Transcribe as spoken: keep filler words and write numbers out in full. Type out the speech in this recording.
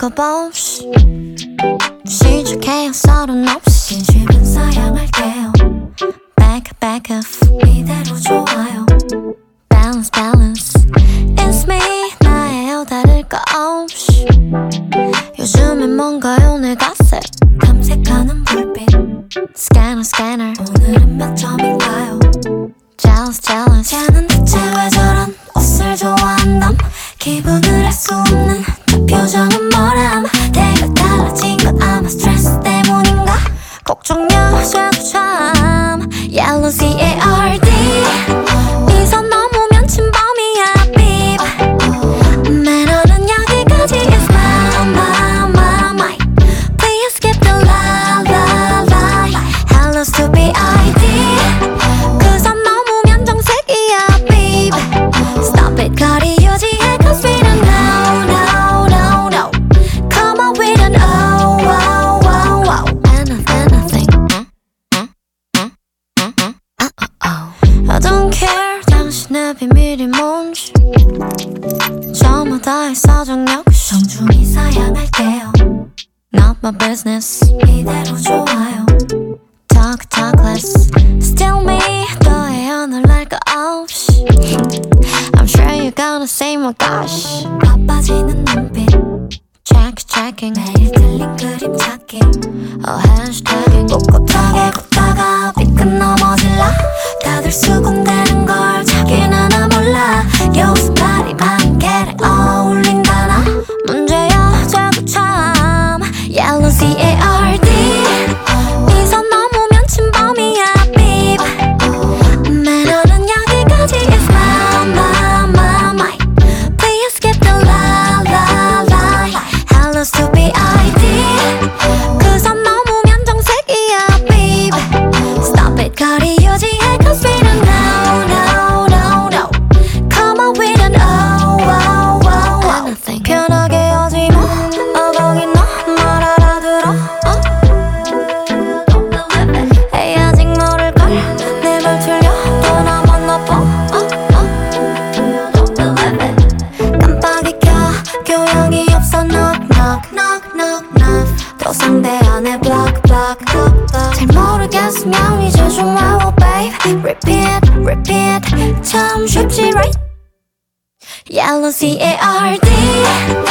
makeup 없이 시작해요 서른 없이 진심은 사양할게요 Back back up 이대로 좋아요 Balance balance It's me 나예요 다를 거 없이 요즘엔 뭔가요 내 갓색 탐색하는 불빛 Scanner scanner 오늘은 몇 점인가요 Jealous jealous 쟤는 대체 왜 저런 옷을 좋아한담 기분을 알 수 없는 저 표정은 뭐람 내가 달라진 건 아마 스트레스 때문인가 걱정요 쟤도 참 Yellow C A R D 이 선 넘으면 침범이야 beep 매너는 여기까지 is my my my my Please skip the la la la Hello stupid I D 그 선 넘으면 정색이야 beep Stop it 거리 유지해 cause we don't know no no no Come on we don't oh wow wow wow Anything anything I don't care 당신의 비밀이 뭔지 저마다의 사정력 정중히 사양할게요 Not my business 이대로 좋아요 Talk talk less Still me 너의 오늘 날 거 없이 I'm sure you're gonna say my gosh 바빠지는 눈빛 Check checking 매일 틀린 그림 찾기 Oh hashtagging 꼿꼿하게 걷다가 삐끗 넘어질라 다들 수군대는 걸 자기는 하나 몰라 여기서 발이 많게를 어울린다나 문제야 자꾸 참 Yellow C A R D 이 선 넘으면 침범이야 beep 매너는 여기까지 is my my my my Please skip the la la la Hello stupid I D 그 선 넘으면 정색이야 beep Stop it 거리 유지해 cause we don't know no no no Come on we don't oh wow wow wow Anything 편하게 하지 마 어 거기 너 말 알아들어 어? 에이 아직 모를걸 내 말 틀려 또 나만 나빠 어? 어? 깜빡이 켜 교양이 없어 knock knock knock knock knock 또 상대 안에 block block block block 잘 모르겠으면 이제 좀 와워 babe Repeat repeat 참 쉽지 right Yellow C A R D